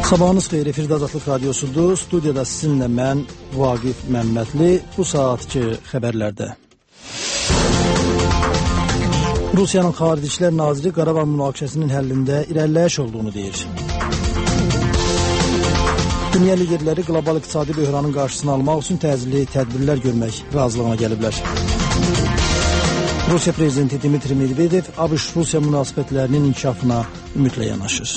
Sabahınız xeyir, efirdə Azadlıq Radiosudur. Studiyada sizinlə mən Vaqif Məmmədli. Bu saatki xəbərlərdə. Rusiyanın Xarici İşlər Naziri Qarabağ münaqişəsinin həllində irəliləyiş olduğunu deyir. Dünya liderləri qlobal iqtisadi böhranın qarşısını almaq üçün təcili tədbirlər görmək razılığına gəliblər. Rusiya prezidenti Dmitri Medvedev ABŞ-Rusiya münasibətlərinin inkişafına ümidlə yanaşır.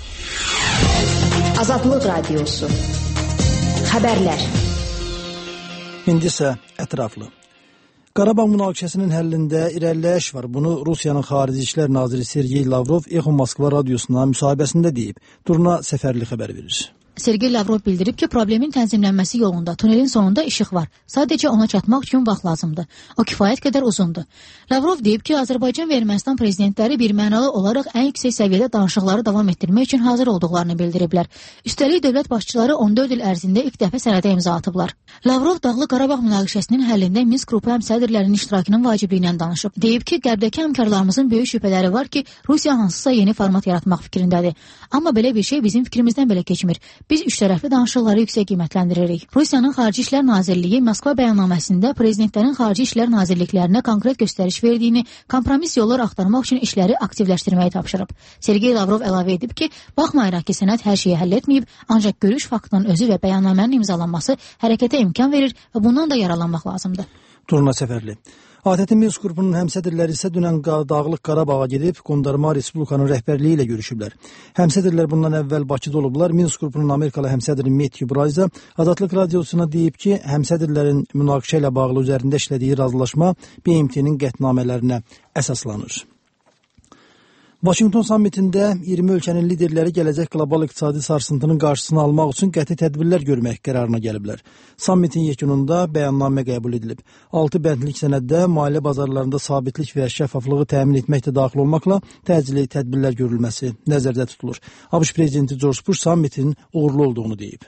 Azadlıq Radiosu. Xəbərlər. İndi isə ətraflı. Qarabağ münaqişəsinin həllində irəliləyiş var. Bunu Rusiyanın Xarici İşlər Naziri Sergey Lavrov Echo Moskva radiosuna müsahibəsində deyib. Durna Səfərli xəbər verir. Sergey Lavrov bildirib ki, problemin tənzimlənməsi yolunda tunelin sonunda işıq var. Sadəcə ona çatmaq üçün vaxt lazımdır. O kifayət qədər uzundur. Lavrov deyib ki, Azərbaycan və Ermənistan prezidentləri bir mənalı olaraq ən yüksək səviyyədə danışıqları davam etdirmək üçün hazır olduqlarını bildiriblər. Üstəlik dövlət başçıları 14 il ərzində ilk dəfə sənədə imza atıblar. Lavrov Dağlıq Qarabağ münaqişəsinin həllində Minsk qrupu həmsədrlərinin iştirakının vacibliyindən danışıb. Deyib ki, qərbdəki həmkarlarımızın böyük şübhələri var ki, Rusiya hansısa yeni format yaratmaq fikrindədir. Amma belə bir şey bizim fikrimizdən belə keçmir. Biz üçtərəfli danışıqları yüksək qiymətləndiririk. Rusiyanın Xarici İşlər Nazirliyi Moskva bəyannaməsində prezidentlərin Xarici İşlər Nazirliklərinə konkret göstəriş verdiyini, kompromis yollar axtarmaq üçün işləri aktivləşdirməyi tapşırıb. Sergey Lavrov əlavə edib ki, baxmayaraq ki, sənəd hər şeyi həll etməyib, ancaq görüş faktının özü və bəyannamənin imzalanması hərəkətə imkan verir və bundan da yaralanmaq lazımdır. Turna Səfərli. ATƏT Minsk qrupunun həmsədrləri isə dünən Dağlıq Qarabağa gedib Qondarma Respublikanın rəhbərliyi ilə görüşüblər. Həmsədrlər bundan əvvəl Bakıda olublar. Minsk qrupunun Amerikalı həmsədri Matthew Bryce Azadlıq Radiosuna deyib ki, həmsədrlərin münaqişə ilə bağlı üzərində işlədiyi razılaşma BMT-nin qətnamələrinə əsaslanır. Vaşinqton sammitində 20 ölkənin liderləri gələcək qlobal iqtisadi sarsıntının qarşısını almaq üçün qəti tədbirlər görmək qərarına gəliblər. Sammitin yekununda bəyannamə qəbul edilib. 6 bəndlik sənəddə maliyyə bazarlarında sabitlik və şəffaflığı təmin etməkdə daxil olmaqla təcili tədbirlər görülməsi nəzərdə tutulur. ABŞ prezidenti George Bush sammitin uğurlu olduğunu deyib.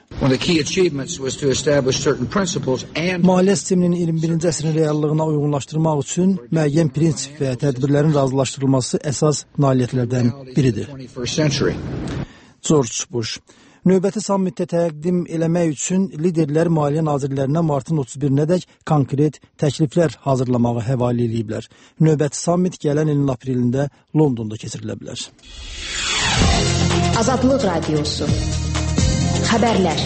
Maliyyə sisteminin 21-ci əsrin reallığına uyğunlaşdırmaq üçün müəyyən prinsip və tədbirlərin razılaşdırılması əsas nailiyyətlərdən biridir. George Bush. Növbəti sammitdə təqdim eləmək üçün liderlər maliyyə nazirlərinə martın 31-nədək konkret təkliflər hazırlamağı həvalə ediblər. Növbəti sammit gələn ilin aprelində Londonda keçirilə bilər. Azadlıq Radiosu. Xəbərlər.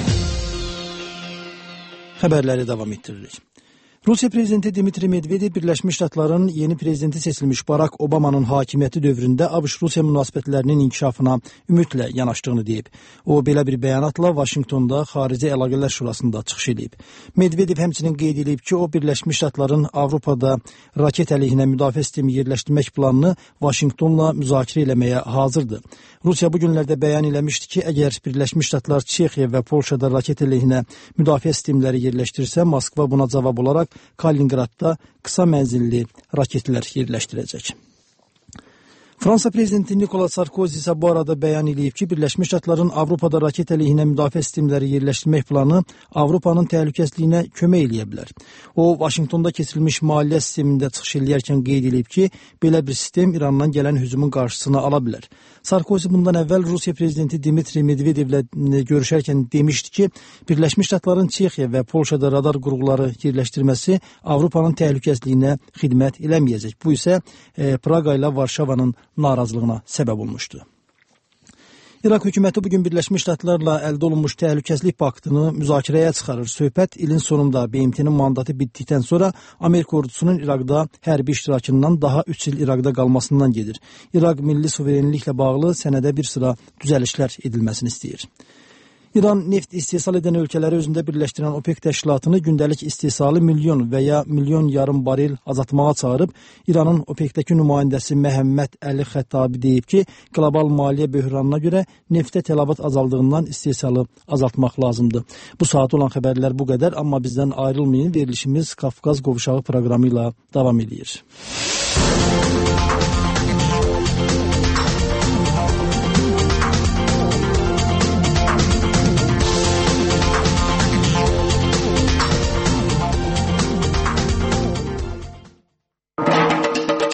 Xəbərləri davam etdiririk. Rusiya prezidenti Dmitri Medvedev Birləşmiş Ştatların yeni prezidenti seçilmiş Barack Obama'nın hakimiyyəti dövründə ABŞ-Rusiya münasibətlərinin inkişafına ümidlə yanaşdığını deyib. O, belə bir bəyanatla Vaşinqtonda Xarici Əlaqələr Şurasında çıxış edib. Medvedev həmçinin qeyd edib ki, o, Birləşmiş Ştatların Avropada raket əleyhinə müdafiə sistemi yerləşdirmək planını Vaşinqtonla müzakirə eləməyə hazırdır. Rusiya bu günlərdə bəyan eləmişdi ki, əgər Birləşmiş Ştatlar Çexiya və Polşada raket əleyhinə müdafiə sistemləri yerləşdirsə, Moskva buna cavab olaraq Kaliningradda qısa mənzilli raketlər yerləşdirəcək. Fransa prezidenti Nicolas Sarkozy isə bu arada bəyan edib ki, Birləşmiş Ştatların Avropada raket əleyhinə müdafiə sistemləri yerləşdirmək planı Avropanın təhlükəsizliyinə kömək eləyə bilər. O, Vaşinqtonda keçirilmiş maliyyə sistemində çıxış eləyərkən qeyd edib ki, belə bir sistem İrandan gələn hücumun qarşısını ala bilər. Sarkozy bundan əvvəl Rusiya prezidenti Dmitri Medvedevlə görüşərkən demişdi ki, Birləşmiş Ştatların Çexiya və Polşada radar qurğuları yerləşdirməsi Avropanın təhlükəsizliyinə xidmət eləməyəcək. Bu isə Praqa ilə Varşavanın narazılığına səbəb olmuşdu. İraq hökuməti bugün Birləşmiş Ştatlarla əldə olunmuş təhlükəsizlik paktını müzakirəyə çıxarır. Söhbət ilin sonunda BMT-nin mandatı bitdikdən sonra Amerika ordusunun İraqda hərbi iştirakından daha 3 il İraqda qalmasından gedir. İraq milli suverenliklə bağlı sənədə bir sıra düzəlişlər edilməsini istəyir. İran neft istehsal edən ölkələri özündə birləşdirən OPEC təşkilatını gündəlik istehsalı milyon və ya milyon yarım barel azaltmağa çağırıb. İranın OPEC-dəki nümayəndəsi Məhəmməd Əli Xəttabi deyib ki, qlobal maliyyə böhranına görə neftə tələbat azaldığından istehsalı azaltmaq lazımdır. Bu saat olan xəbərlər bu qədər, amma bizdən ayrılmayın. Verilişimiz Qafqaz Qovşağı proqramı ilə davam edir.